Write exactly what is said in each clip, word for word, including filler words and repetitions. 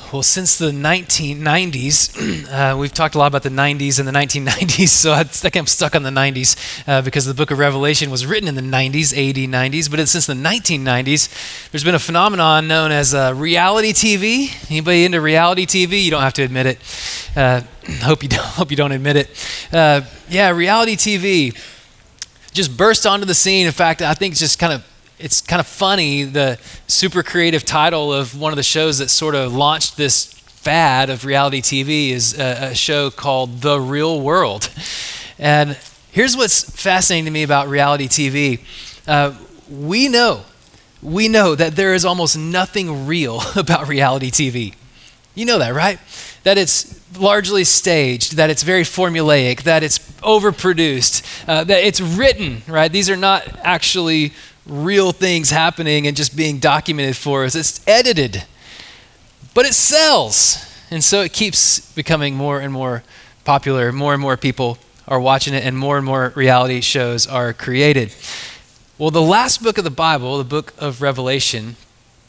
Well, since the nineteen nineties, uh, we've talked a lot about the nineties and the nineteen nineties, so I think I'm stuck on the nineties uh, because the book of Revelation was written in the nineties, A D nineties, but since the nineteen nineties, there's been a phenomenon known as uh, reality T V. Anybody into reality T V? You don't have to admit it. Uh, hope you don't, hope you don't admit it. Uh, yeah, reality T V just burst onto the scene. In fact, I think it's just kind of It's kind of funny, the super creative title of one of the shows that sort of launched this fad of reality T V is a, a show called The Real World. And here's what's fascinating to me about reality T V. Uh, we know, we know that there is almost nothing real about reality T V. You know that, right? That it's largely staged, that it's very formulaic, that it's overproduced, uh, that it's written, right? These are not actually real things happening and just being documented for us. It's edited, but it sells. And so it keeps becoming more and more popular. More and more people are watching it, and more and more reality shows are created. Well, the last book of the Bible, the book of Revelation,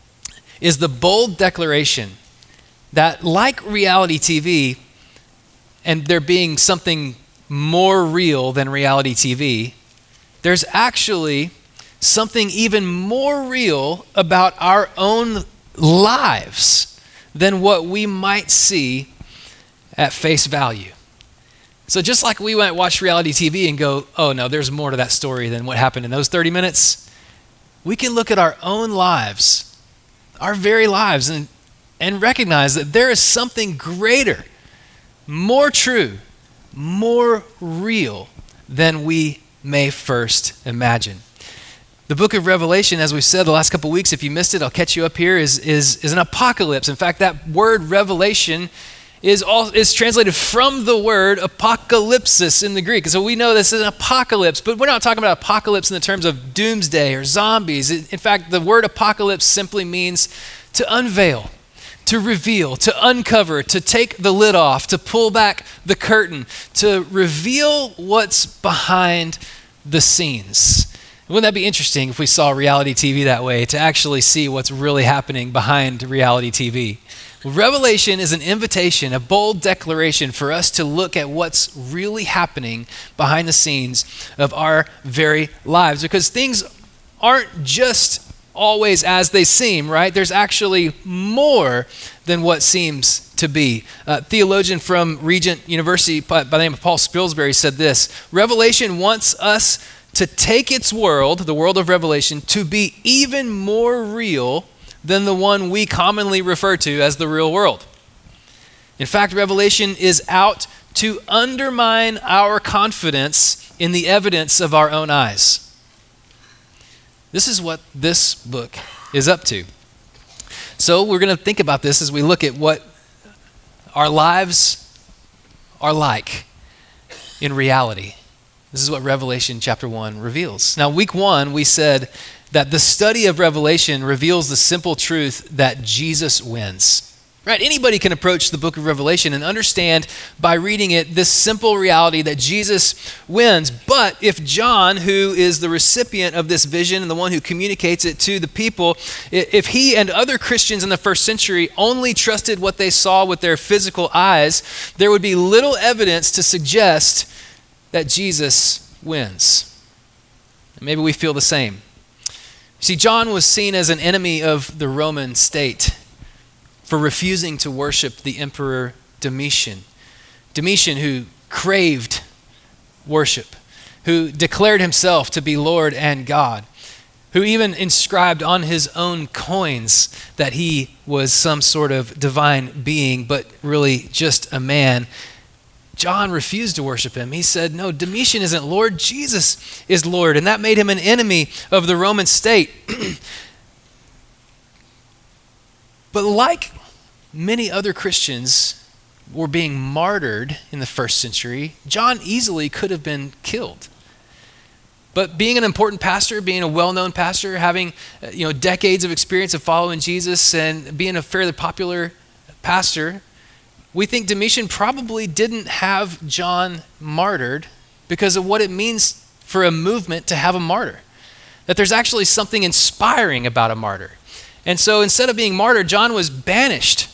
is the bold declaration that, like reality T V, and there being something more real than reality T V, there's actually something even more real about our own lives than what we might see at face value. So just like we might watch reality T V and go, oh no, there's more to that story than what happened in those thirty minutes, we can look at our own lives, our very lives, and, and recognize that there is something greater, more true, more real than we may first imagine. The book of Revelation, as we've said the last couple of weeks, if you missed it, I'll catch you up here, is, is, is an apocalypse. In fact, that word revelation is, all, is translated from the word apocalypsis in the Greek. And so we know this is an apocalypse, but we're not talking about apocalypse in the terms of doomsday or zombies. In fact, the word apocalypse simply means to unveil, to reveal, to uncover, to take the lid off, to pull back the curtain, to reveal what's behind the scenes. Wouldn't that be interesting if we saw reality T V that way, to actually see what's really happening behind reality T V? Well, Revelation is an invitation, a bold declaration for us to look at what's really happening behind the scenes of our very lives, because things aren't just always as they seem, right? There's actually more than what seems to be. A theologian from Regent University by the name of Paul Spilsbury said this: Revelation wants us to take its world, the world of Revelation, to be even more real than the one we commonly refer to as the real world. In fact, Revelation is out to undermine our confidence in the evidence of our own eyes. This is what this book is up to. So we're going to think about this as we look at what our lives are like in reality. This is what Revelation chapter one reveals. Now, week one, we said that the study of Revelation reveals the simple truth that Jesus wins. Right? Anybody can approach the book of Revelation and understand by reading it this simple reality that Jesus wins. But if John, who is the recipient of this vision and the one who communicates it to the people, if he and other Christians in the first century only trusted what they saw with their physical eyes, there would be little evidence to suggest that Jesus wins. And maybe we feel the same. See, John was seen as an enemy of the Roman state for refusing to worship the emperor Domitian. Domitian, who craved worship, who declared himself to be Lord and God, who even inscribed on his own coins that he was some sort of divine being, but really just a man. John refused to worship him. He said, no, Domitian isn't Lord, Jesus is Lord. And that made him an enemy of the Roman state. But like many other Christians were being martyred in the first century, John easily could have been killed. But being an important pastor, being a well-known pastor, having you know decades of experience of following Jesus and being a fairly popular pastor, we think Domitian probably didn't have John martyred because of what it means for a movement to have a martyr. That there's actually something inspiring about a martyr. And so instead of being martyred, John was banished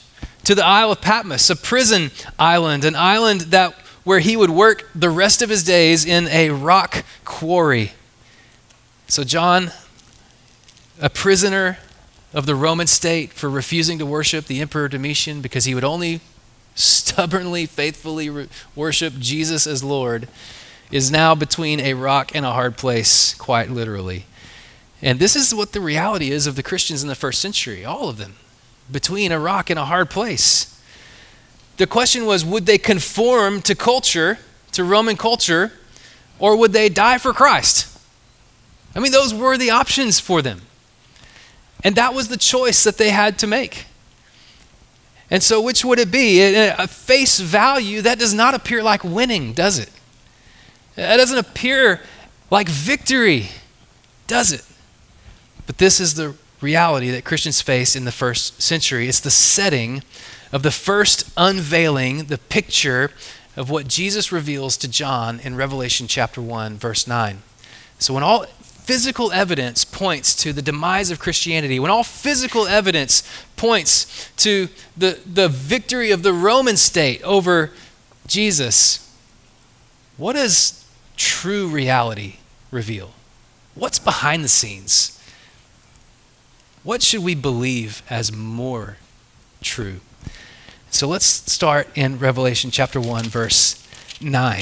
to the Isle of Patmos, a prison island, an island that where he would work the rest of his days in a rock quarry. So John, a prisoner of the Roman state for refusing to worship the Emperor Domitian because he would only stubbornly, faithfully re- worship Jesus as Lord, is now between a rock and a hard place, quite literally. And this is what the reality is of the Christians in the first century, all of them, between a rock and a hard place. The question was, would they conform to culture, to Roman culture, or would they die for Christ? I mean, those were the options for them. And that was the choice that they had to make. And so which would it be? At face value, that does not appear like winning, does it? That doesn't appear like victory, does it? But this is the reality that Christians face in the first century. It's the setting of the first unveiling, the picture of what Jesus reveals to John in Revelation chapter one, verse nine. So when all physical evidence points to the demise of Christianity, when all physical evidence points to the, the victory of the Roman state over Jesus, what does true reality reveal? What's behind the scenes? What should we believe as more true? So let's start in Revelation chapter one, verse nine.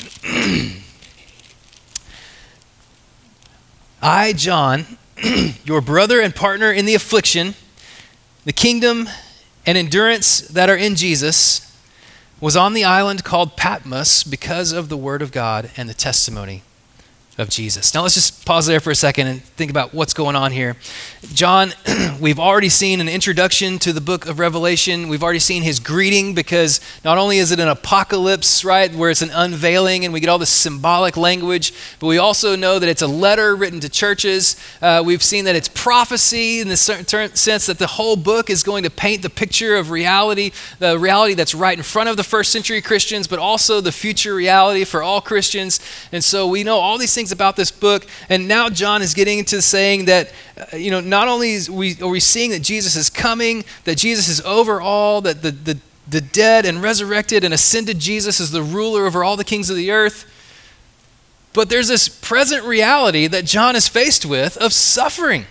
I, John, your brother and partner in the affliction, the kingdom and endurance that are in Jesus, was on the island called Patmos because of the word of God and the testimony of Jesus. Now let's just pause there for a second and think about what's going on here. John, we've already seen an introduction to the book of Revelation. We've already seen his greeting, because not only is it an apocalypse, right, where it's an unveiling and we get all this symbolic language, but we also know that it's a letter written to churches. Uh, we've seen that it's prophecy in the certain sense that the whole book is going to paint the picture of reality, the reality that's right in front of the first century Christians, but also the future reality for all Christians. And so we know all these things about this book, and now John is getting into saying that, uh, you know, not only is we, are we seeing that Jesus is coming, that Jesus is over all, that the, the, the dead and resurrected and ascended Jesus is the ruler over all the kings of the earth, but there's this present reality that John is faced with of suffering.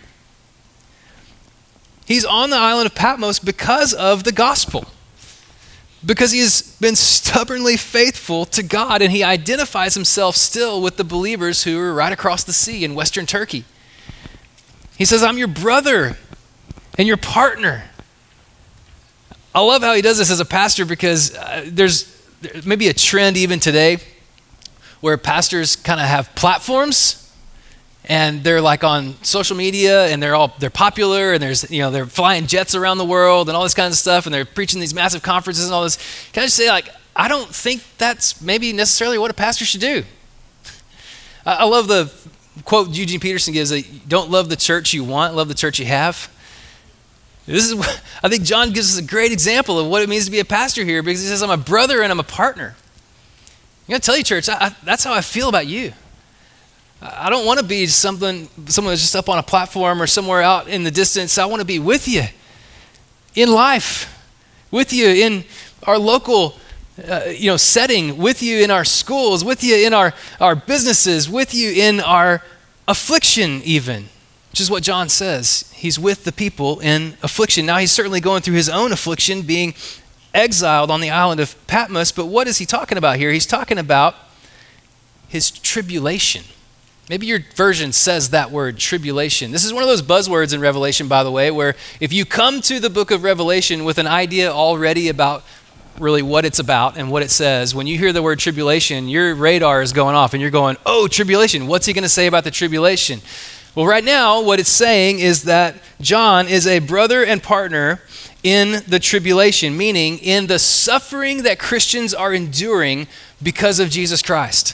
He's on the island of Patmos because of the gospel, because he has been stubbornly faithful to God, and he identifies himself still with the believers who are right across the sea in Western Turkey. He says, I'm your brother and your partner. I love how he does this as a pastor, because uh, there's, there's maybe a trend even today where pastors kind of have platforms, and they're like on social media, and they're all they're popular, and there's, you know, they're flying jets around the world and all this kind of stuff, and they're preaching these massive conferences and all this. Can I just say, like, I don't think that's maybe necessarily what a pastor should do. I, I love the quote Eugene Peterson gives, that don't love the church you want, love the church you have. This is what, I think John gives us a great example of what it means to be a pastor here, because he says, I'm a brother and I'm a partner. I'm going to tell you, church, I, I, that's how I feel about you. I don't want to be something, someone that's just up on a platform or somewhere out in the distance. I want to be with you in life, with you in our local, uh, you know, setting, with you in our schools, with you in our, our businesses, with you in our affliction even, which is what John says. He's with the people in affliction. Now, he's certainly going through his own affliction, being exiled on the island of Patmos, but what is he talking about here? He's talking about his tribulation. Maybe your version says that word, tribulation. This is one of those buzzwords in Revelation, by the way, where if you come to the book of Revelation with an idea already about really what it's about and what it says, when you hear the word tribulation, your radar is going off and you're going, oh, tribulation. What's he going to say about the tribulation? Well, right now, what it's saying is that John is a brother and partner in the tribulation, meaning in the suffering that Christians are enduring because of Jesus Christ.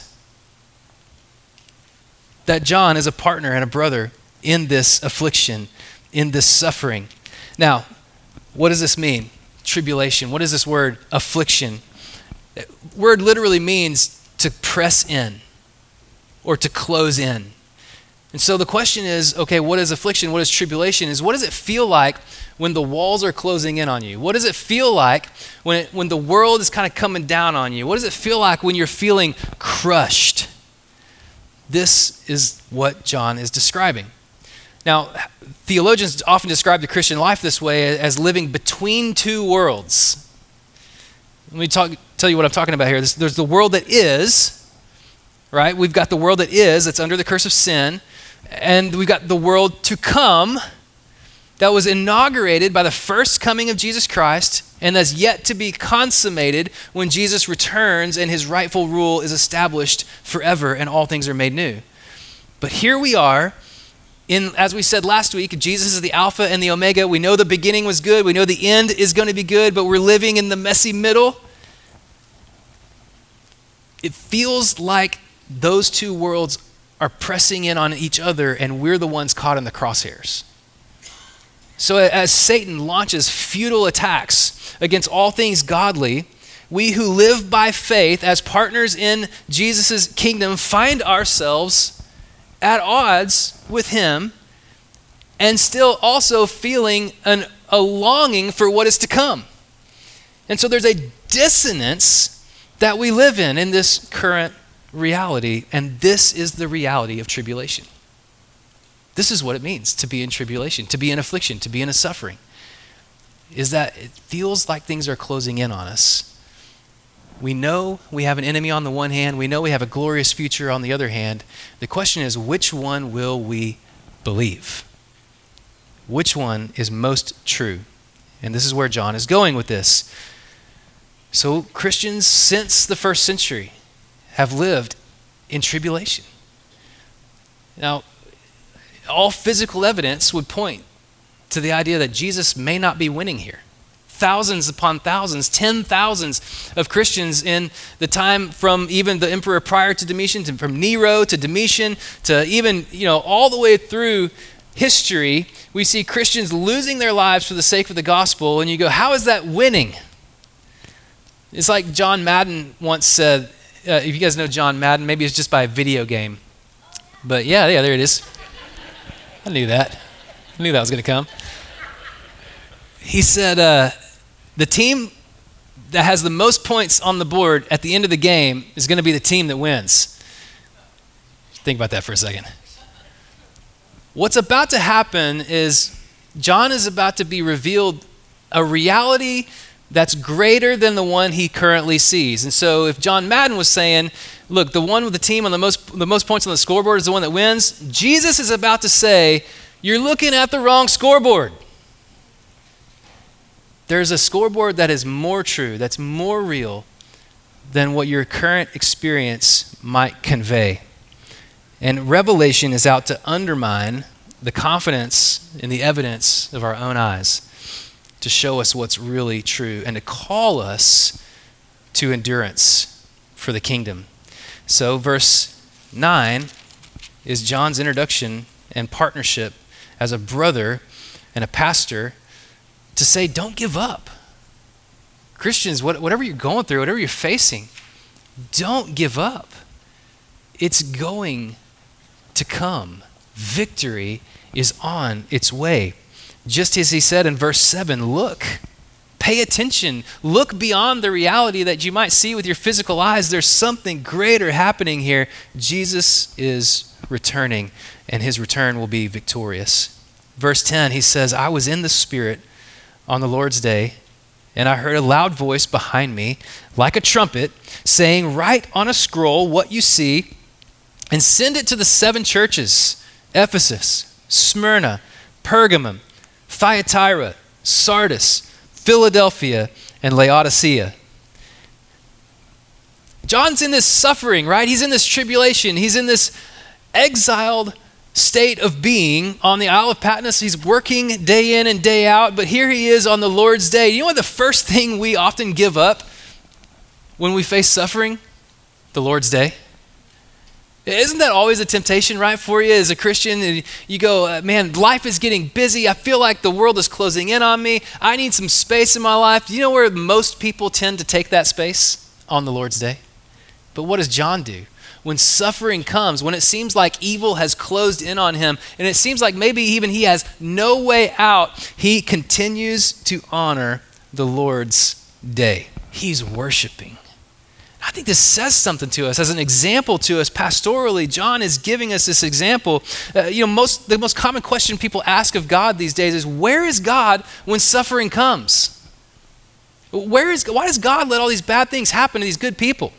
That John is a partner and a brother in this affliction, in this suffering. Now, what does this mean? Tribulation. What is this word, affliction? Word literally means to press in or to close in. And so the question is, okay, what is affliction? What is tribulation? Is what does it feel like when the walls are closing in on you? What does it feel like when, it, when the world is kind of coming down on you? What does it feel like when you're feeling crushed? This is what John is describing. Now, theologians often describe the Christian life this way as living between two worlds. Let me talk, tell you what I'm talking about here. There's, there's the world that is, right? We've got the world that is, that's under the curse of sin. And we've got the world to come that was inaugurated by the first coming of Jesus Christ and that's yet to be consummated when Jesus returns and his rightful rule is established forever and all things are made new. But here we are, in, as we said last week, Jesus is the Alpha and the Omega. We know the beginning was good. We know the end is going to be good, but we're living in the messy middle. It feels like those two worlds are pressing in on each other and we're the ones caught in the crosshairs. So as Satan launches futile attacks against all things godly, we who live by faith as partners in Jesus' kingdom find ourselves at odds with him and still also feeling an, a longing for what is to come. And so there's a dissonance that we live in in this current reality, and this is the reality of tribulation. This is what it means to be in tribulation, to be in affliction, to be in a suffering, is that it feels like things are closing in on us. We know we have an enemy on the one hand, we know we have a glorious future on the other hand. The question is, which one will we believe? Which one is most true? And this is where John is going with this. So Christians since the first century have lived in tribulation. Now, all physical evidence would point to the idea that Jesus may not be winning here. Thousands upon thousands, ten thousands of Christians in the time from even the emperor prior to Domitian, to, from Nero to Domitian, to even, you know, all the way through history, we see Christians losing their lives for the sake of the gospel, and you go, how is that winning? It's like John Madden once said. Uh, if you guys know John Madden, maybe it's just by a video game. But yeah, yeah, there it is. I knew that. I knew that was going to come. He said, uh, the team that has the most points on the board at the end of the game is going to be the team that wins. Think about that for a second. What's about to happen is John is about to be revealed a reality that's greater than the one he currently sees. And so if John Madden was saying, look, the one with the team on the most the most points on the scoreboard is the one that wins, Jesus is about to say, you're looking at the wrong scoreboard. There's a scoreboard that is more true, that's more real than what your current experience might convey. And Revelation is out to undermine the confidence and the evidence of our own eyes, to show us what's really true and to call us to endurance for the kingdom. So verse nine is John's introduction and partnership as a brother and a pastor to say, don't give up. Christians, whatever you're going through, whatever you're facing, don't give up. It's going to come. Victory is on its way. Just as he said in verse seven, look, pay attention, look beyond the reality that you might see with your physical eyes. There's something greater happening here. Jesus is returning, and his return will be victorious. Verse ten, he says, I was in the Spirit on the Lord's day, and I heard a loud voice behind me, like a trumpet, saying, write on a scroll what you see, and send it to the seven churches, Ephesus, Smyrna, Pergamum, Thyatira, Sardis, Philadelphia, and Laodicea. John's in this suffering, right? He's in this tribulation. He's in this exiled state of being on the Isle of Patmos. He's working day in and day out, but here he is on the Lord's day. You know what the first thing we often give up when we face suffering? The Lord's day. Isn't that always a temptation, right, for you as a Christian? And you go, man, life is getting busy. I feel like the world is closing in on me. I need some space in my life. Do you know where most people tend to take that space? On the Lord's day. But what does John do? when suffering comes, when it seems like evil has closed in on him, and it seems like maybe even he has no way out, he continues to honor the Lord's day. He's worshiping. I think this says something to us as an example to us pastorally. John is giving us this example. Uh, you know, most the most common question people ask of God these days is, where is God when suffering comes? Where is why does God let all these bad things happen to these good people?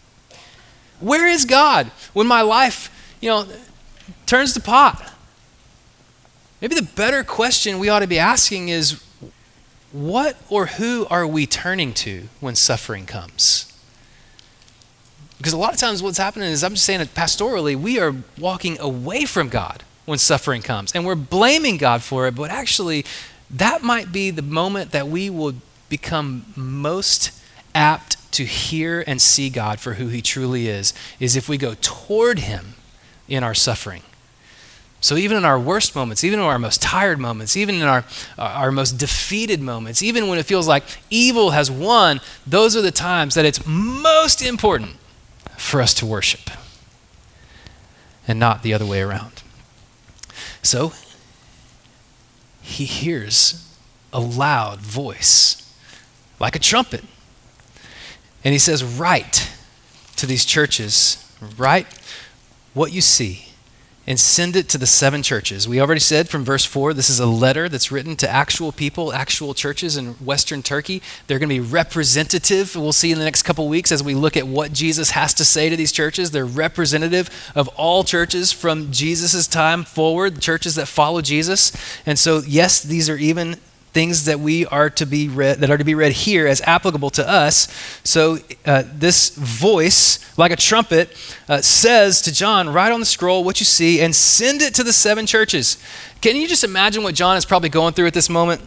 Where is God when my life, you know, turns to pot? Maybe the better question we ought to be asking is, what or who are we turning to when suffering comes? Because a lot of times what's happening is, I'm just saying it pastorally, we are walking away from God when suffering comes, and we're blaming God for it, but actually that might be the moment that we will become most apt to hear and see God for who he truly is, is if we go toward him in our suffering. So even in our worst moments, even in our most tired moments, even in our, our most defeated moments, even when it feels like evil has won, those are the times that it's most important for us to worship and not the other way around. So he hears a loud voice like a trumpet. And he says, write to these churches, write what you see and send it to the seven churches. We already said from verse four, this is a letter that's written to actual people, actual churches in Western Turkey. They're going to be representative. We'll see in the next couple weeks as we look at what Jesus has to say to these churches. They're representative of all churches from Jesus' time forward, the churches that follow Jesus. And so, yes, these are even things that we are to be read, that are to be read here as applicable to us. So uh, this voice, like a trumpet, uh, says to John, write on the scroll what you see and send it to the seven churches. Can you just imagine what John is probably going through at this moment?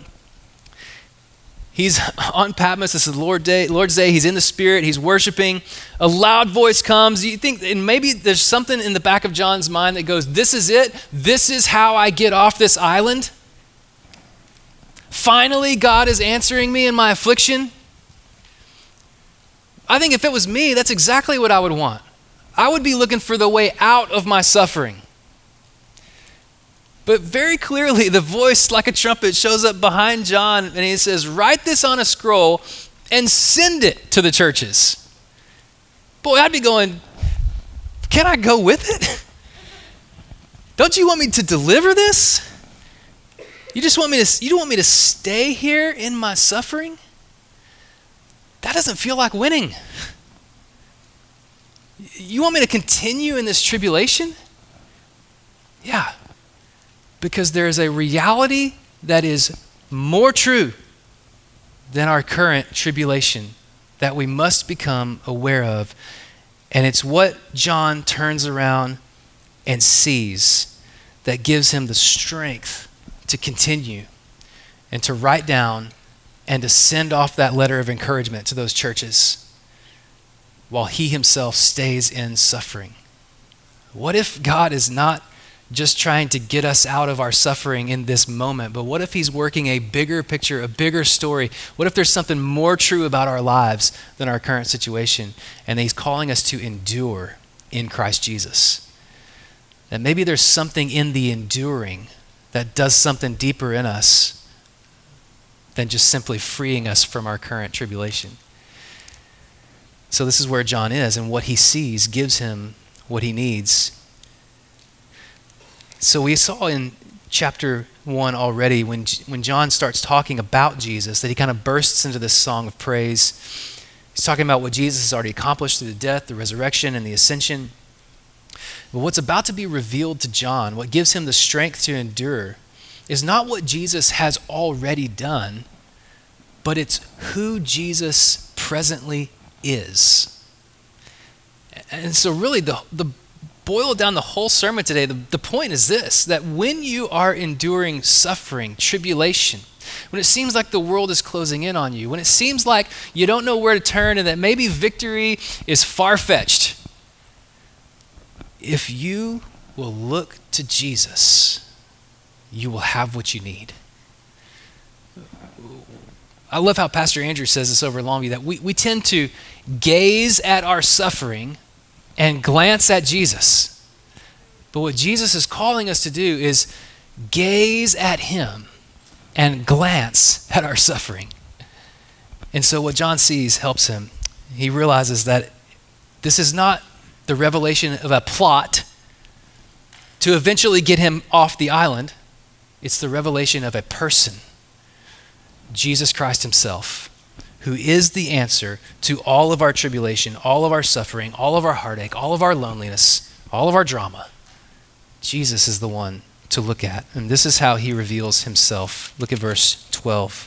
He's on Patmos. This is Lord Day, Lord's Day. He's in the Spirit. He's worshiping. A loud voice comes. You think, and maybe there's something in the back of John's mind that goes, this is it. This is how I get off this island. Finally, God is answering me in my affliction. I think if it was me, that's exactly what I would want. I would be looking for the way out of my suffering. But very clearly, the voice like a trumpet shows up behind John, and he says, write this on a scroll and send it to the churches. Boy, I'd be going, can I go with it? Don't you want me to deliver this? You just want me to, you don't want me to stay here in my suffering? That doesn't feel like winning. You want me to continue in this tribulation? Yeah. Because there is a reality that is more true than our current tribulation that we must become aware of. And it's what John turns around and sees that gives him the strength to continue and to write down and to send off that letter of encouragement to those churches while he himself stays in suffering. What if God is not just trying to get us out of our suffering in this moment, but what if he's working a bigger picture, a bigger story? What if there's something more true about our lives than our current situation, and he's calling us to endure in Christ Jesus? And maybe there's something in the enduring that does something deeper in us than just simply freeing us from our current tribulation. So this is where John is, and what he sees gives him what he needs. So we saw in chapter one already, when, when John starts talking about Jesus, that he kind of bursts into this song of praise. He's talking about what Jesus has already accomplished through the death, the resurrection, and the ascension. But what's about to be revealed to John, what gives him the strength to endure, is not what Jesus has already done, but it's who Jesus presently is. And so really the, the boil down the whole sermon today, the, the point is this, that when you are enduring suffering, tribulation, when it seems like the world is closing in on you, when it seems like you don't know where to turn and that maybe victory is far-fetched, if you will look to Jesus, you will have what you need. I love how Pastor Andrew says this over at Longview, that we, we tend to gaze at our suffering and glance at Jesus. But what Jesus is calling us to do is gaze at him and glance at our suffering. And so what John sees helps him. He realizes that this is not the revelation of a plot to eventually get him off the island. It's the revelation of a person, Jesus Christ himself, who is the answer to all of our tribulation, all of our suffering, all of our heartache, all of our loneliness, all of our drama. Jesus is the one to look at. And this is how he reveals himself. Look at verse twelve.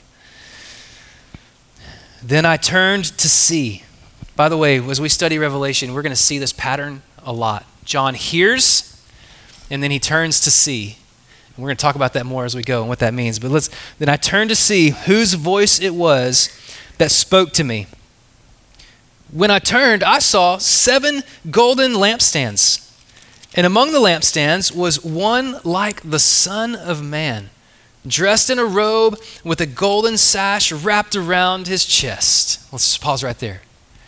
Then I turned to see. By the way, as we study Revelation, we're going to see this pattern a lot. John hears, and then he turns to see. And we're going to talk about that more as we go and what that means. But let's. Then I turned to see whose voice it was that spoke to me. When I turned, I saw seven golden lampstands. And among the lampstands was one like the Son of Man, dressed in a robe with a golden sash wrapped around his chest. Let's just pause right there.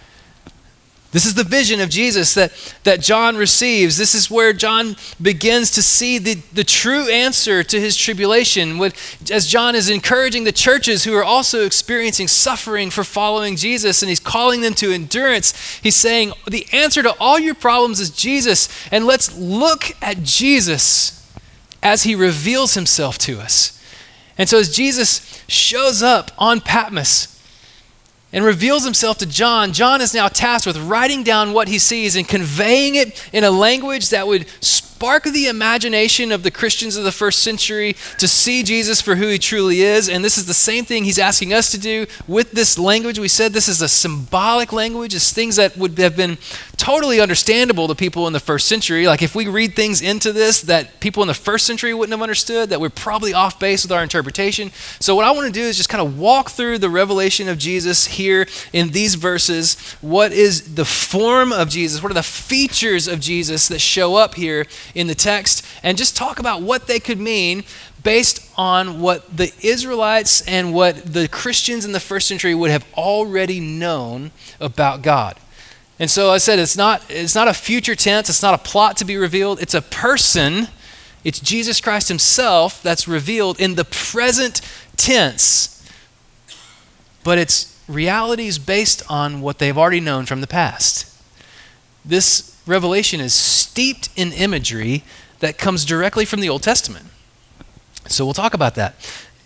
This is the vision of Jesus that, that John receives. This is where John begins to see the, the true answer to his tribulation. What, as John is encouraging the churches who are also experiencing suffering for following Jesus, and he's calling them to endurance, he's saying, the answer to all your problems is Jesus, and let's look at Jesus as he reveals himself to us. And so as Jesus shows up on Patmos and reveals himself to John, John is now tasked with writing down what he sees and conveying it in a language that would spark the imagination of the Christians of the first century to see Jesus for who he truly is. And this is the same thing he's asking us to do with this language. We said this is a symbolic language. It's things that would have been totally understandable to people in the first century. Like if we read things into this that people in the first century wouldn't have understood, that we're probably off base with our interpretation. So what I want to do is just kind of walk through the revelation of Jesus here in these verses. What is the form of Jesus? What are the features of Jesus that show up here in the text? And just talk about what they could mean based on what the Israelites and what the Christians in the first century would have already known about God. And so I said it's not, it's not a future tense, it's not a plot to be revealed, it's a person, it's Jesus Christ himself that's revealed in the present tense, but it's realities based on what they've already known from the past. This revelation is steeped in imagery that comes directly from the Old Testament. So we'll talk about that.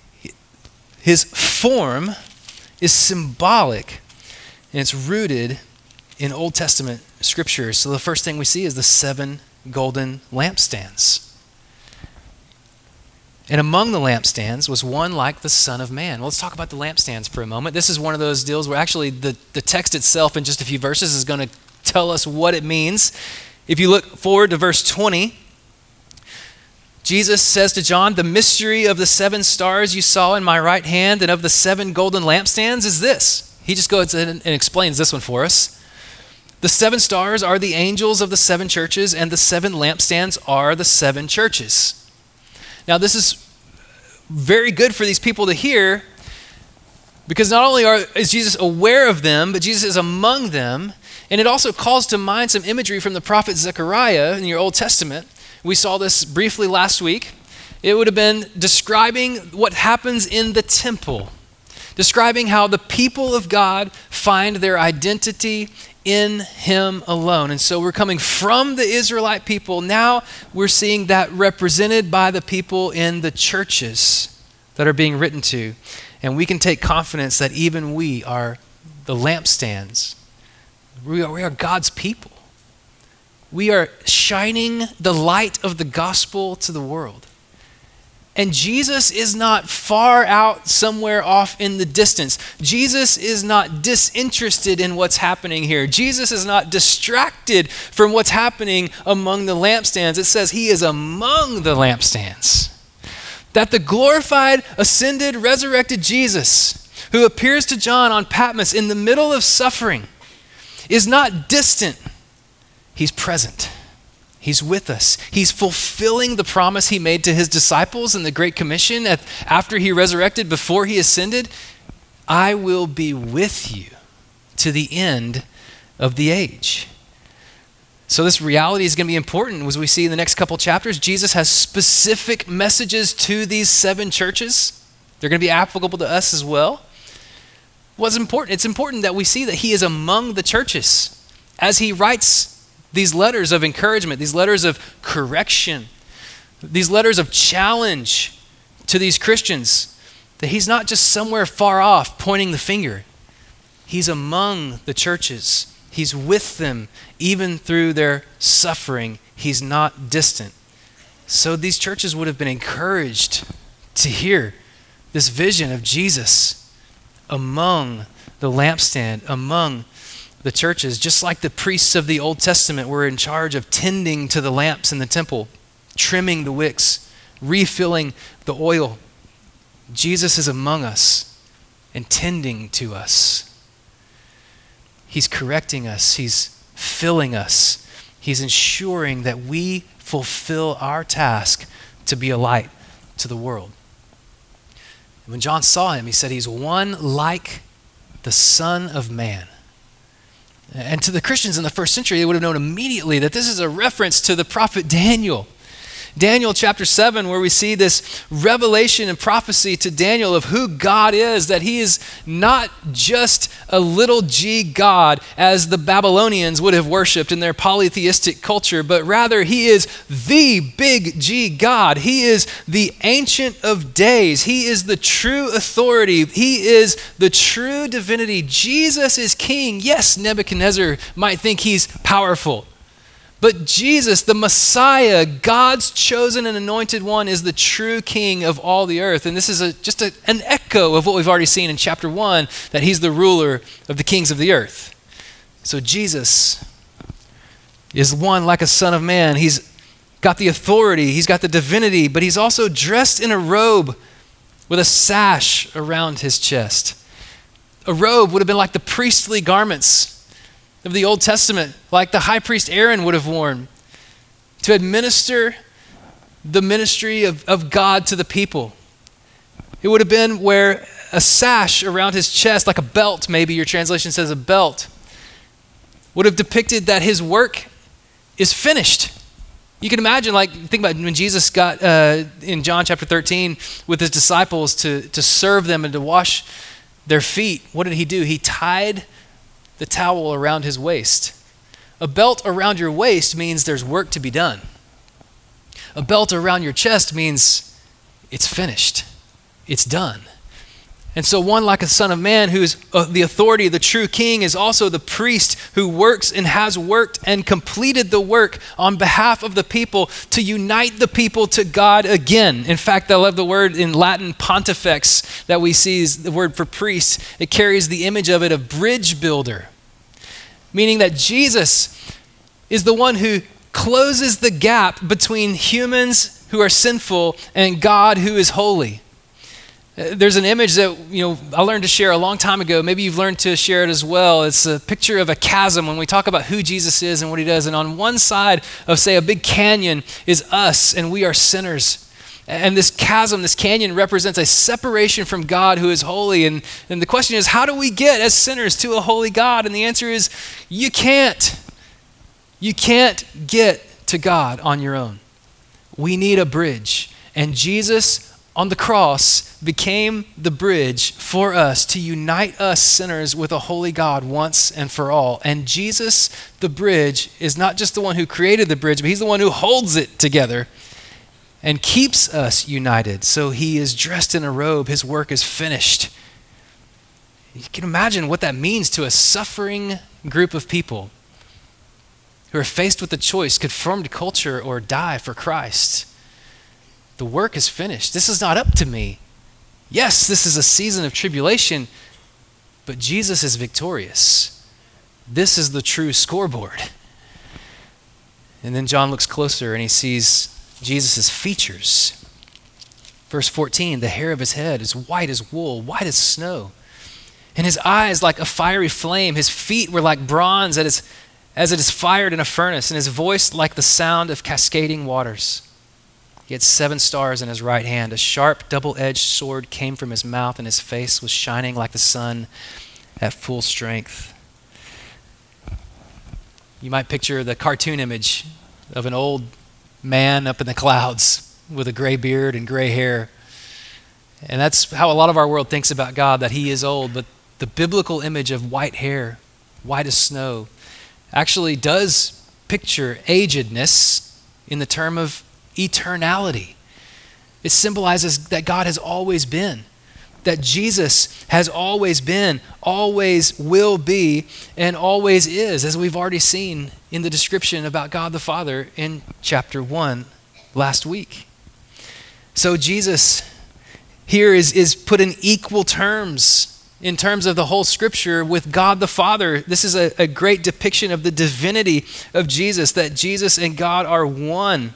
His form is symbolic, and it's rooted in Old Testament scriptures. So the first thing we see is the seven golden lampstands. And among the lampstands was one like the Son of Man. Well, let's talk about the lampstands for a moment. This is one of those deals where actually the, the text itself in just a few verses is going to tell us what it means. If you look forward to verse twenty, Jesus says to John, the mystery of the seven stars you saw in my right hand and of the seven golden lampstands is this. He just goes in and explains this one for us. The seven stars are the angels of the seven churches, and the seven lampstands are the seven churches. Now, this is very good for these people to hear, because not only are, is Jesus aware of them, but Jesus is among them, and it also calls to mind some imagery from the prophet Zechariah in your Old Testament. We saw this briefly last week. It would have been describing what happens in the temple, describing how the people of God find their identity in him alone. And so we're coming from the Israelite people. Now we're seeing that represented by the people in the churches that are being written to. And we can take confidence that even we are the lampstands. We are, we are God's people. We are shining the light of the gospel to the world. And Jesus is not far out somewhere off in the distance. Jesus is not disinterested in what's happening here. Jesus is not distracted from what's happening among the lampstands. It says he is among the lampstands. That the glorified, ascended, resurrected Jesus, who appears to John on Patmos in the middle of suffering, is not distant. He's present. He's with us. He's fulfilling the promise he made to his disciples in the Great Commission at, after he resurrected, before he ascended. I will be with you to the end of the age. So this reality is going to be important as we see in the next couple chapters. Jesus has specific messages to these seven churches. They're going to be applicable to us as well. What's important? It's important that we see that he is among the churches as he writes these letters of encouragement, these letters of correction, these letters of challenge to these Christians, that he's not just somewhere far off pointing the finger. He's among the churches. He's with them even through their suffering. He's not distant. So these churches would have been encouraged to hear this vision of Jesus among the lampstand, among the churches, just like the priests of the Old Testament were in charge of tending to the lamps in the temple, trimming the wicks, refilling the oil. Jesus is among us and tending to us. He's correcting us. He's filling us. He's ensuring that we fulfill our task to be a light to the world. When John saw him, he said he's one like the Son of Man. And to the Christians in the first century, they would have known immediately that this is a reference to the prophet Daniel. Daniel chapter seven, where we see this revelation and prophecy to Daniel of who God is, that he is not just a little g God as the Babylonians would have worshipped in their polytheistic culture, but rather he is the big G God. He is the Ancient of Days. He is the true authority. He is the true divinity. Jesus is king. Yes, Nebuchadnezzar might think he's powerful. But Jesus, the Messiah, God's chosen and anointed one, is the true king of all the earth. And this is a, just a, an echo of what we've already seen in chapter one, that he's the ruler of the kings of the earth. So Jesus is one like a son of man. He's got the authority, he's got the divinity, but he's also dressed in a robe with a sash around his chest. A robe would have been like the priestly garments of the Old Testament, like the high priest Aaron would have worn to administer the ministry of, of God to the people. It would have been where a sash around his chest, like a belt, maybe your translation says a belt, would have depicted that his work is finished. You can imagine, like, think about when Jesus got uh, in John chapter thirteen with his disciples to, to serve them and to wash their feet. What did he do? He tied the towel around his waist. A belt around your waist means there's work to be done. A belt around your chest means it's finished. It's done. And so one like a son of man who's uh, the authority, the true king, is also the priest who works and has worked and completed the work on behalf of the people to unite the people to God again. In fact, I love the word in Latin pontifex that we see is the word for priest. It carries the image of it of bridge builder, meaning that Jesus is the one who closes the gap between humans who are sinful and God who is holy. There's an image that, you know, I learned to share a long time ago. Maybe you've learned to share it as well. It's a picture of a chasm when we talk about who Jesus is and what he does. And on one side of, say, a big canyon is us, and we are sinners. And this chasm, this canyon, represents a separation from God who is holy. And, and the question is, how do we get as sinners to a holy God? And the answer is, you can't. You can't get to God on your own. We need a bridge. And Jesus on the cross became the bridge for us to unite us sinners with a holy God once and for all. And Jesus, the bridge, is not just the one who created the bridge, but he's the one who holds it together and keeps us united. So he is dressed in a robe. His work is finished. You can imagine what that means to a suffering group of people who are faced with the choice, conform to culture or die for Christ. The work is finished. This is not up to me. Yes, this is a season of tribulation, but Jesus is victorious. This is the true scoreboard. And then John looks closer and he sees Jesus' features. Verse fourteen, the hair of his head is white as wool, white as snow. And his eyes like a fiery flame. His feet were like bronze as it is fired in a furnace, and his voice like the sound of cascading waters. He had seven stars in his right hand. A sharp, double-edged sword came from his mouth, and his face was shining like the sun at full strength. You might picture the cartoon image of an old man up in the clouds with a gray beard and gray hair. And that's how a lot of our world thinks about God, that he is old. But the biblical image of white hair, white as snow, actually does picture agedness in the term of eternality. It symbolizes that God has always been, that Jesus has always been, always will be, and always is, as we've already seen in the description about God the Father in chapter one last week. So Jesus here is, is put in equal terms in terms of the whole scripture with God the Father. This is a, a great depiction of the divinity of Jesus, that Jesus and God are one.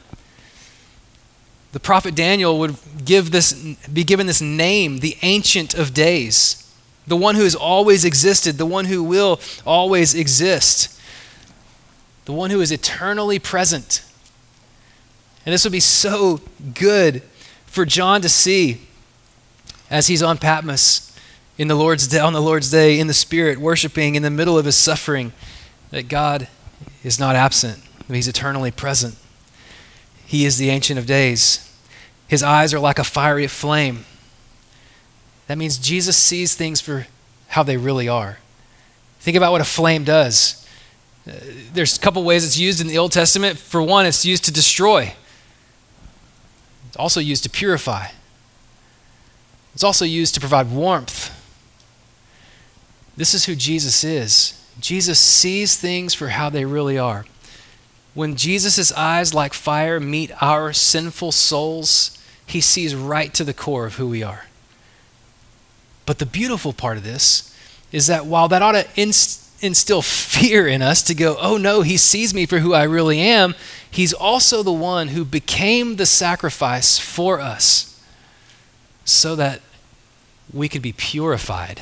The prophet Daniel would give this, be given this name, the Ancient of Days, the one who has always existed, the one who will always exist, the one who is eternally present. And this would be so good for John to see as he's on Patmos in the Lord's day, on the Lord's day in the Spirit, worshiping in the middle of his suffering, that God is not absent, but he's eternally present. He is the Ancient of Days. His eyes are like a fiery flame. That means Jesus sees things for how they really are. Think about what a flame does. Uh, there's a couple ways it's used in the Old Testament. For one, it's used to destroy. It's also used to purify. It's also used to provide warmth. This is who Jesus is. Jesus sees things for how they really are. When Jesus' eyes like fire meet our sinful souls, he sees right to the core of who we are. But the beautiful part of this is that while that ought to inst- instill fear in us to go, oh no, he sees me for who I really am, he's also the one who became the sacrifice for us so that we could be purified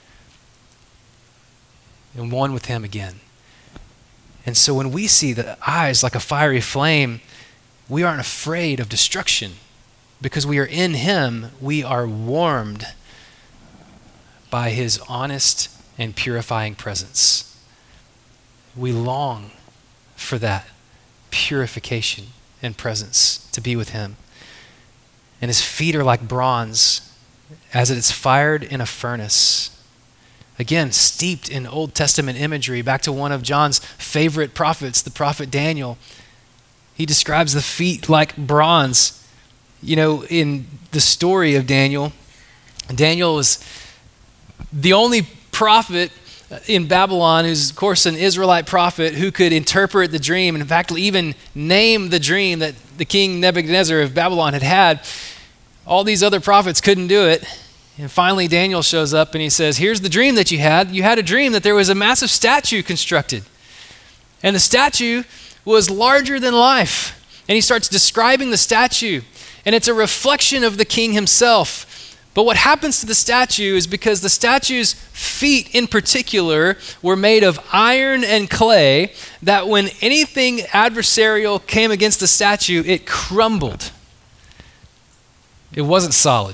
and one with him again. And so when we see the eyes like a fiery flame, we aren't afraid of destruction because we are in him. We are warmed by his honest and purifying presence. We long for that purification and presence to be with him. And his feet are like bronze as it is fired in a furnace. Again, steeped in Old Testament imagery, back to one of John's favorite prophets, the prophet Daniel. He describes the feet like bronze. You know, in the story of Daniel, Daniel was the only prophet in Babylon who's, of course, an Israelite prophet who could interpret the dream, and in fact, even name the dream that the king Nebuchadnezzar of Babylon had had. All these other prophets couldn't do it. And finally, Daniel shows up and he says, here's the dream that you had. You had a dream that there was a massive statue constructed. And the statue was larger than life. And he starts describing the statue. And it's a reflection of the king himself. But what happens to the statue is because the statue's feet in particular were made of iron and clay, that when anything adversarial came against the statue, it crumbled. It wasn't solid.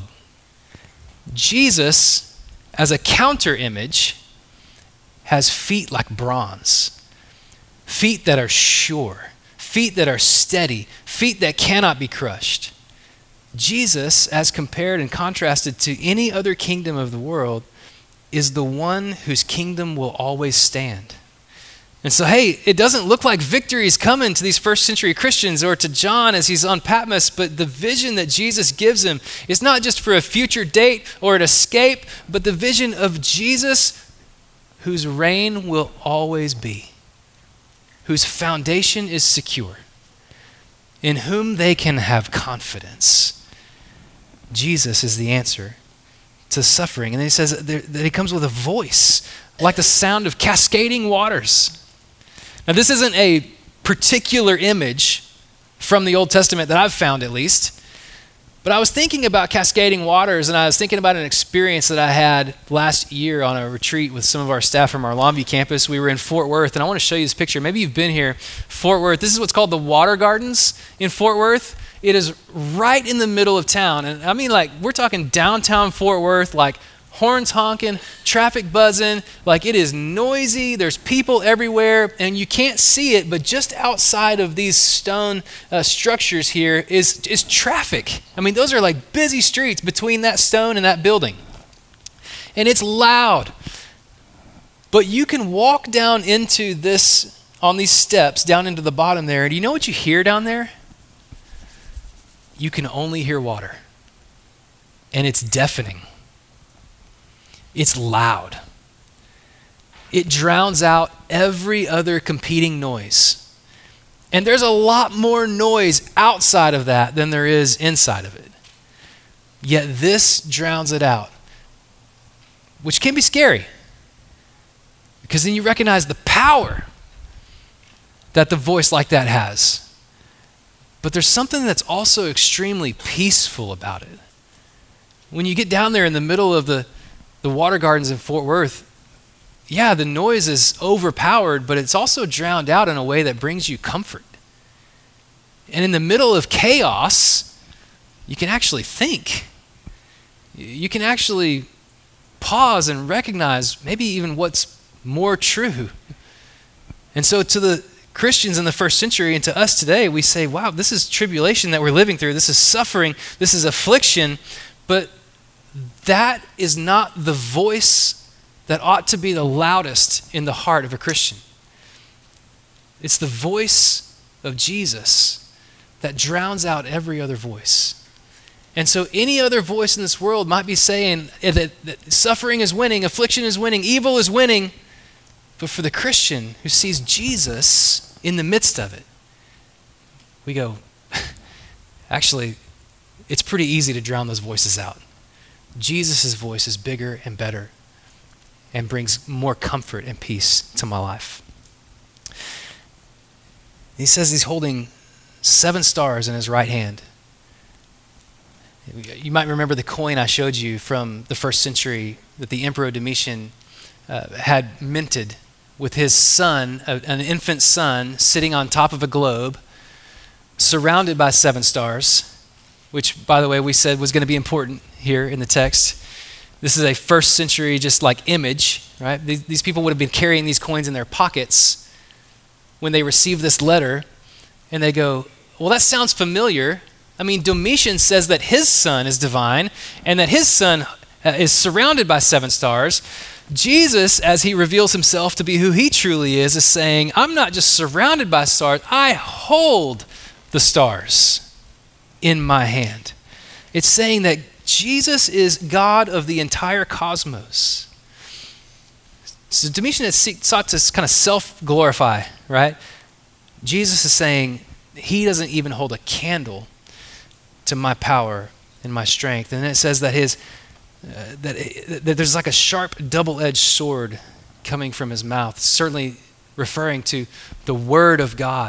Jesus, as a counter image, has feet like bronze, feet that are sure, feet that are steady, feet that cannot be crushed. Jesus, as compared and contrasted to any other kingdom of the world, is the one whose kingdom will always stand. And so, hey, it doesn't look like victory is coming to these first century Christians or to John as he's on Patmos, but the vision that Jesus gives him is not just for a future date or an escape, but the vision of Jesus whose reign will always be, whose foundation is secure, in whom they can have confidence. Jesus is the answer to suffering. And then he says that he comes with a voice like the sound of cascading waters. Now, this isn't a particular image from the Old Testament that I've found, at least, but I was thinking about cascading waters, and I was thinking about an experience that I had last year on a retreat with some of our staff from our Longview campus. We were in Fort Worth, and I want to show you this picture. Maybe you've been here. Fort Worth. This is what's called the Water Gardens in Fort Worth. It is right in the middle of town, and I mean, like, we're talking downtown Fort Worth, like horns honking, traffic buzzing, like it is noisy, there's people everywhere, and you can't see it, but just outside of these stone uh, structures here is, is traffic. I mean, those are like busy streets between that stone and that building. And it's loud. But you can walk down into this, on these steps, down into the bottom there, and you know what you hear down there? You can only hear water. And it's deafening. It's loud. It drowns out every other competing noise. And there's a lot more noise outside of that than there is inside of it. Yet this drowns it out, which can be scary. Because then you recognize the power that the voice like that has. But there's something that's also extremely peaceful about it. When you get down there in the middle of the, the water gardens in Fort Worth, yeah, the noise is overpowered, but it's also drowned out in a way that brings you comfort. And in the middle of chaos, you can actually think. You can actually pause and recognize maybe even what's more true. And so to the Christians in the first century and to us today, we say, wow, this is tribulation that we're living through. This is suffering. This is affliction. But that is not the voice that ought to be the loudest in the heart of a Christian. It's the voice of Jesus that drowns out every other voice. And so any other voice in this world might be saying that, that suffering is winning, affliction is winning, evil is winning. But for the Christian who sees Jesus in the midst of it, we go, actually, it's pretty easy to drown those voices out. Jesus' voice is bigger and better and brings more comfort and peace to my life. He says he's holding seven stars in his right hand. You might remember the coin I showed you from the first century that the Emperor Domitian uh, had minted with his son, a, an infant son, sitting on top of a globe, surrounded by seven stars, which, by the way, we said was going to be important here in the text. This is a first century just like image, right? These, these people would have been carrying these coins in their pockets when they received this letter, and they go, well, that sounds familiar. I mean, Domitian says that his son is divine and that his son uh, is surrounded by seven stars. Jesus, as he reveals himself to be who he truly is, is saying, I'm not just surrounded by stars, I hold the stars in my hand. It's saying that Jesus is God of the entire cosmos. So Domitian has sought to kind of self-glorify, right? Jesus is saying he doesn't even hold a candle to my power and my strength. And then it says that his uh, that, it, that there's like a sharp double-edged sword coming from his mouth, certainly referring to the word of God.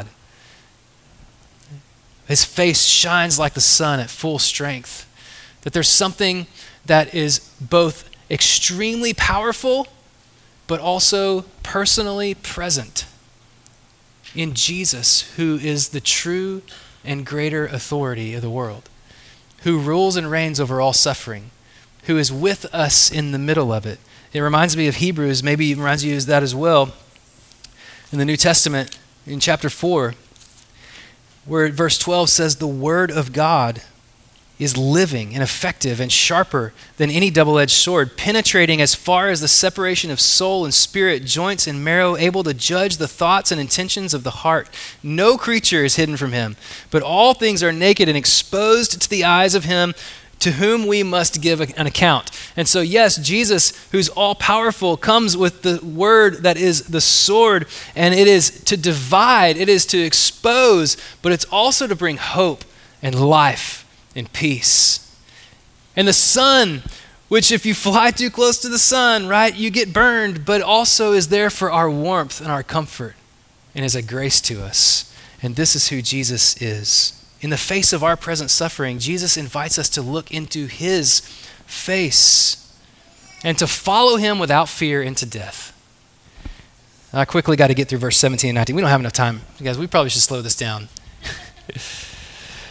His face shines like the sun at full strength. That there's something that is both extremely powerful but also personally present in Jesus, who is the true and greater authority of the world, who rules and reigns over all suffering, who is with us in the middle of it. It reminds me of Hebrews, maybe it reminds you of that as well, in the New Testament, in chapter four, where verse twelve says, the word of God is living and effective and sharper than any double-edged sword, penetrating as far as the separation of soul and spirit, joints and marrow, able to judge the thoughts and intentions of the heart. No creature is hidden from him, but all things are naked and exposed to the eyes of him to whom we must give an account. And so yes, Jesus, who's all-powerful, comes with the word that is the sword, and it is to divide, it is to expose, but it's also to bring hope and life and peace. And the sun, which if you fly too close to the sun, right, you get burned, but also is there for our warmth and our comfort and is a grace to us. And this is who Jesus is. In the face of our present suffering, Jesus invites us to look into his face and to follow him without fear into death. I quickly got to get through verse seventeen and nineteen. We don't have enough time. You guys, we probably should slow this down.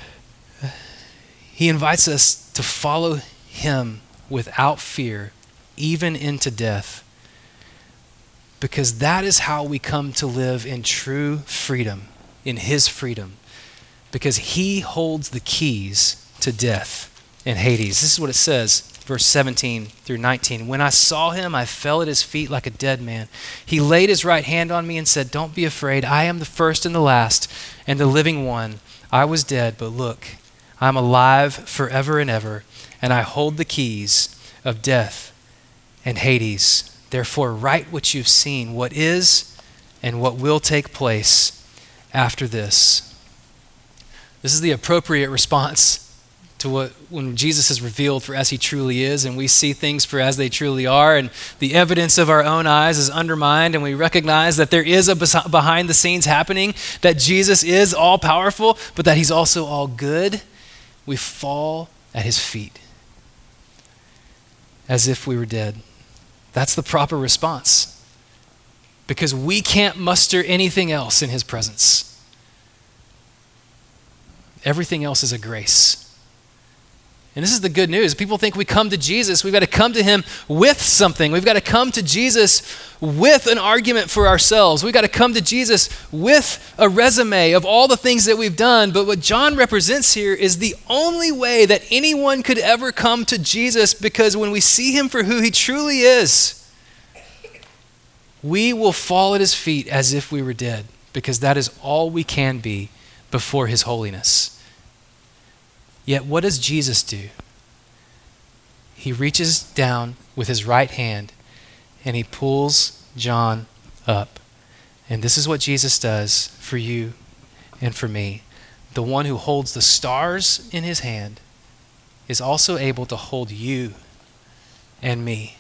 He invites us to follow him without fear even into death. Because that is how we come to live in true freedom, in his freedom. Because he holds the keys to death and Hades. This is what it says, verse seventeen through nineteen. When I saw him, I fell at his feet like a dead man. He laid his right hand on me and said, don't be afraid. I am the first and the last and the living one. I was dead, but look, I'm alive forever and ever, and I hold the keys of death and Hades. Therefore, write what you've seen, what is and what will take place after this. This is the appropriate response to what when Jesus is revealed for as he truly is, and we see things for as they truly are, and the evidence of our own eyes is undermined, and we recognize that there is a behind the scenes happening, that Jesus is all powerful, but that he's also all good. We fall at his feet as if we were dead. That's the proper response, because we can't muster anything else in his presence. Everything else is a grace. And this is the good news. People think we come to Jesus, we've got to come to him with something. We've got to come to Jesus with an argument for ourselves. We've got to come to Jesus with a resume of all the things that we've done. But what John represents here is the only way that anyone could ever come to Jesus, because when we see him for who he truly is, we will fall at his feet as if we were dead, because that is all we can be before his holiness. Yet what does Jesus do? He reaches down with his right hand and he pulls John up. And this is what Jesus does for you and for me. The one who holds the stars in his hand is also able to hold you and me.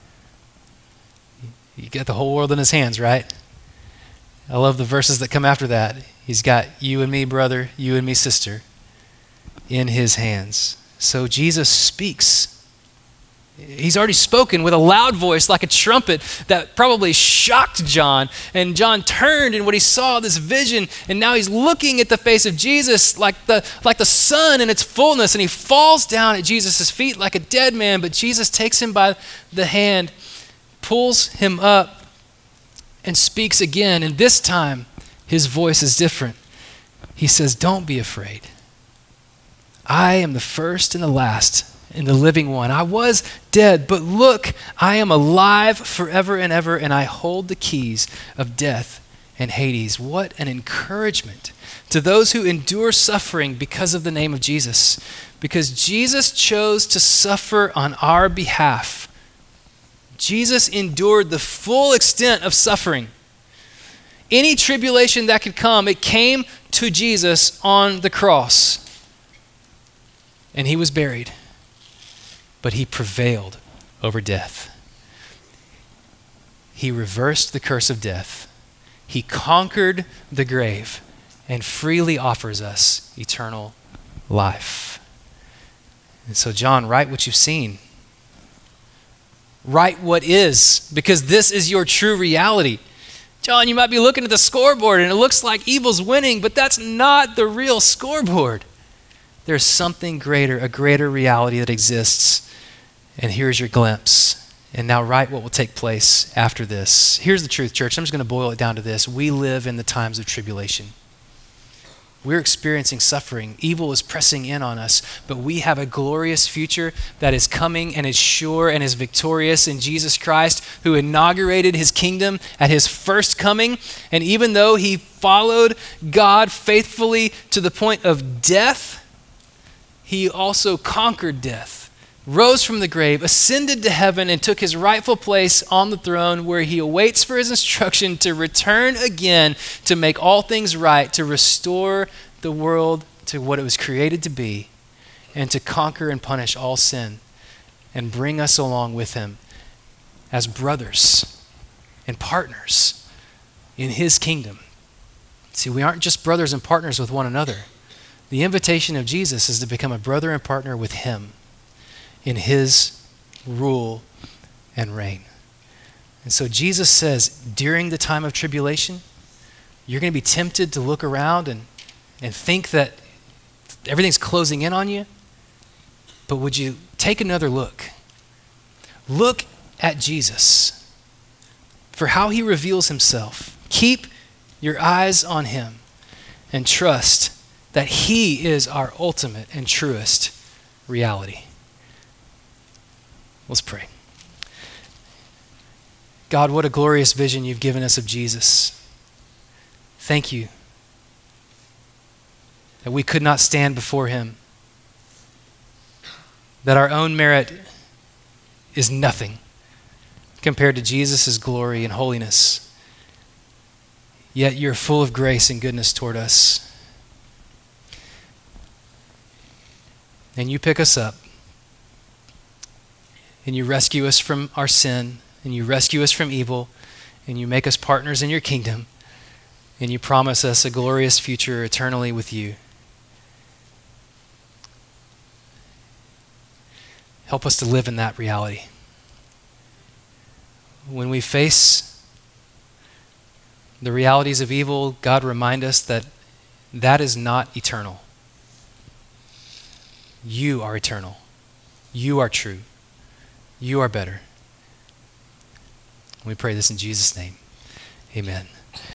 You get the whole world in his hands, right? I love the verses that come after that. He's got you and me, brother, you and me, sister, in his hands. So Jesus speaks. He's already spoken with a loud voice like a trumpet that probably shocked John. And John turned, and what he saw, this vision, and now he's looking at the face of Jesus like the, like the sun in its fullness, and he falls down at Jesus' feet like a dead man, but Jesus takes him by the hand, pulls him up, and speaks again. And this time, his voice is different. He says, don't be afraid. I am the first and the last and the living one. I was dead, but look, I am alive forever and ever, and I hold the keys of death and Hades. What an encouragement to those who endure suffering because of the name of Jesus. Because Jesus chose to suffer on our behalf. Jesus endured the full extent of suffering. Any tribulation that could come, it came to Jesus on the cross. And he was buried, but he prevailed over death. He reversed the curse of death. He conquered the grave and freely offers us eternal life. And so, John, write what you've seen. Write what is, because this is your true reality. John, you might be looking at the scoreboard and it looks like evil's winning, but that's not the real scoreboard. There's something greater, a greater reality that exists. And here's your glimpse. And now write what will take place after this. Here's the truth, church. I'm just going to boil it down to this. We live in the times of tribulation. We're experiencing suffering. Evil is pressing in on us, but we have a glorious future that is coming and is sure and is victorious in Jesus Christ, who inaugurated his kingdom at his first coming. And even though he followed God faithfully to the point of death, he also conquered death, rose from the grave, ascended to heaven, and took his rightful place on the throne, where he awaits for his instruction to return again to make all things right, to restore the world to what it was created to be, and to conquer and punish all sin and bring us along with him as brothers and partners in his kingdom. See, we aren't just brothers and partners with one another. The invitation of Jesus is to become a brother and partner with him in his rule and reign. And so Jesus says, during the time of tribulation, you're going to be tempted to look around and, and think that everything's closing in on you. But would you take another look? Look at Jesus for how he reveals himself. Keep your eyes on him and trust that he is our ultimate and truest reality. Let's pray. God, what a glorious vision you've given us of Jesus. Thank you that we could not stand before him, that our own merit is nothing compared to Jesus' glory and holiness. Yet you're full of grace and goodness toward us. And you pick us up, and you rescue us from our sin, and you rescue us from evil, and you make us partners in your kingdom, and you promise us a glorious future eternally with you. Help us to live in that reality. When we face the realities of evil, God, remind us that that is not eternal. You are eternal. You are true. You are better. We pray this in Jesus' name. Amen.